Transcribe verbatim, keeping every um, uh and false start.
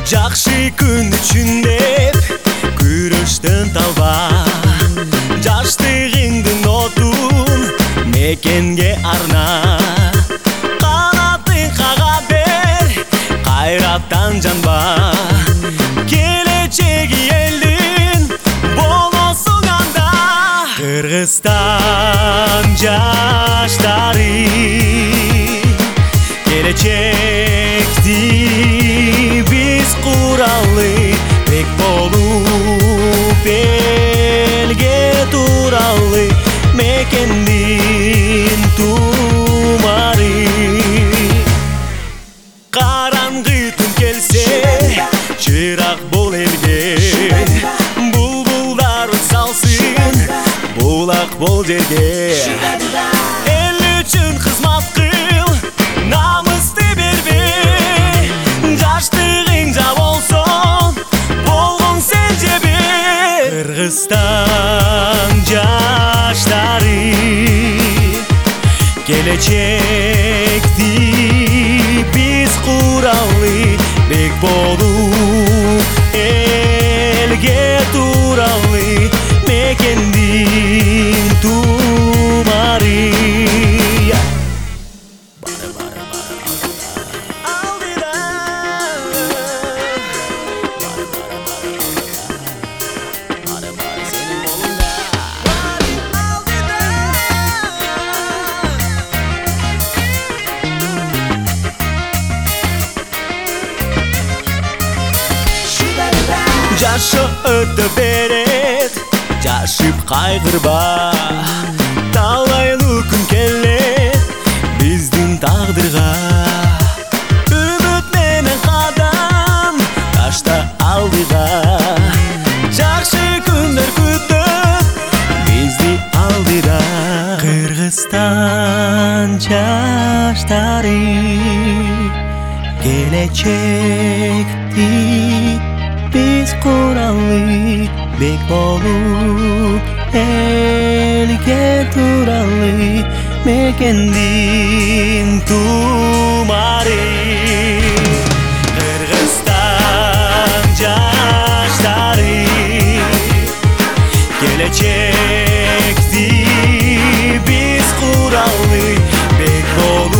Жакшы күн үчүн деп күрөштөн талба, жаштыгыңдын отун мекенге арна. Канатын кага бер, кайраттан жанба, келечеги элдин болосуң анда. Кыргызстан жаштары келечекти биз куралы, бек болуп элге туралы, мекендин тумары. Караңгы түн келсе, чырак бол элге, булбулдар салсын, булак бол жерге. Эл үчүн кызмат кыл, намысты бербе, жаштыгың жа болсун, болгон сен жебе. Кыргызстан жаштары келечекти биз куралы, бек болуп элге туралы, мекендин тумары. Жашы өтө берет, жашып кайгырба, талайлуу күн келет биздин тагдырга. Үмүт менен кадам ташта алдыга, жакшы күндөр күтөт бизди алдыда. Кыргызстан жаштары келечекти биз куралы, бек болуп элге туралы, мекендин тумары. Кыргызстан жаштары келечекти биз куралы, бек болуп